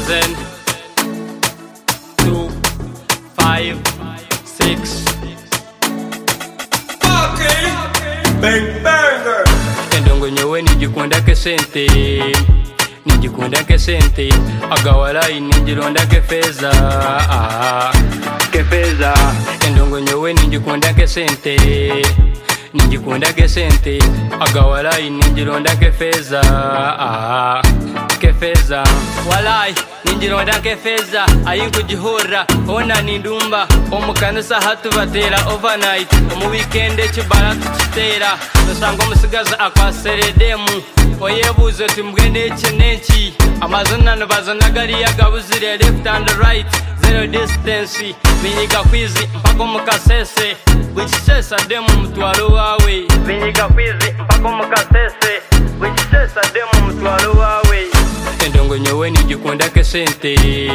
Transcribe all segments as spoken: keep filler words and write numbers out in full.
chosen. Two, five, six. Okay. Bang banger. Endongo nyowe nijikunda ke sente, nijikunda ke sente. Agawalai nijironda ke feza, ah, ke feza. Endongo nyowe nijikunda ke sente, nijikunda ke sente. Agawalai nijironda ke feza, ah, ke feza. Walai ninjironda ke feza ayikujihora ona nindumba omukanisa hatubatera overnight omu weekend ekibara tukitera dusanga omusigaza akwaseredemu oyebuzo timbwende ekinenki amazina nibazana gari yagabuzire left and right zero distance binyiga kwizi mpaka omukasese bwikisesa demu mutwaro wawe binyiga kwizi mpaka omukasese bwikisesa demu mutwaro wawe. Endongo nyowe nijikunda ke sente,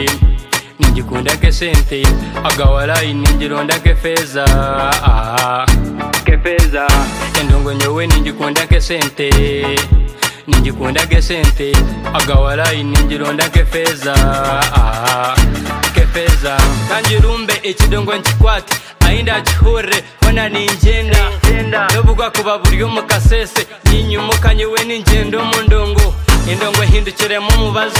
nijikunda ke sente. Agawalai nijironda ke feza, ah, ke feza. Endongo nyowe nijikunda ke sente, nijikunda ke sente. Agawalai nijironda ke feza, ah, ke feza. Kanjirumbe ekidongo nchikwati ainda chihore kona ninjenda nobugwa kuba buri omukasese ninyumuka nyewe ninjendo mu ndongo endongo hindukire mu mubazo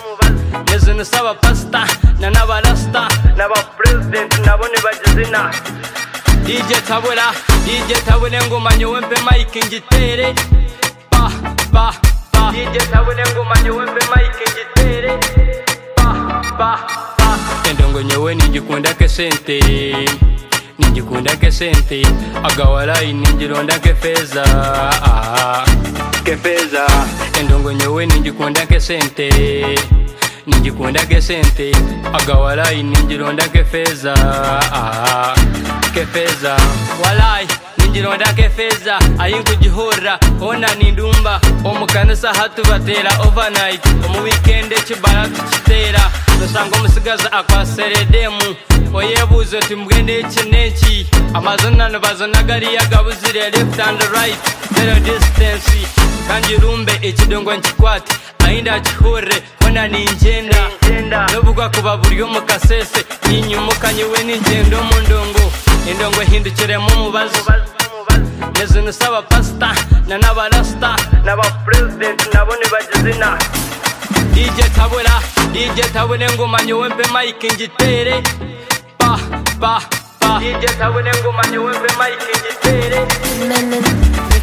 nezino saba pasta na nabarasta naba president nabone bagizina D J Tabula D J Tabula ngoma nyowe mpe mic ngitere pa pa pa D J Tabula ngoma nyowe mpe mic ngitere pa pa pa. Endongo nyowe nijikunda ke sente, nijikunda ke sente. Agawalai nijironda ke feza, ah, ke feza. Endongo nyowe nijikunda ke sente, nijikunda ke sente. Agawalai nijironda ke feza, ah, ke feza. Walai nijironda ke feza ayikujihora ona nindumba omukanisa hatubatera overnight omu weekend ekibara tukitera dusanga omusigaza akwaseredemu oyebuzo timbwende ekinenki amazina nibazana gari yagabuzire left and right zero distance kanjirumbe ekidongo nkikwati ainda kihore kona ninjenda nobugwa kuba buri omukasese ninyumuka nyewe ninjendo mu ndongo endongo hindukire mu mubazo nezino saba pasta na nabarasta naba president nabone bagizina D J Tabula D J Tabula ngoma nyowe mpe mic ngitere pa pa pa D J Tabula ngoma nyowe mpe mic ngitere.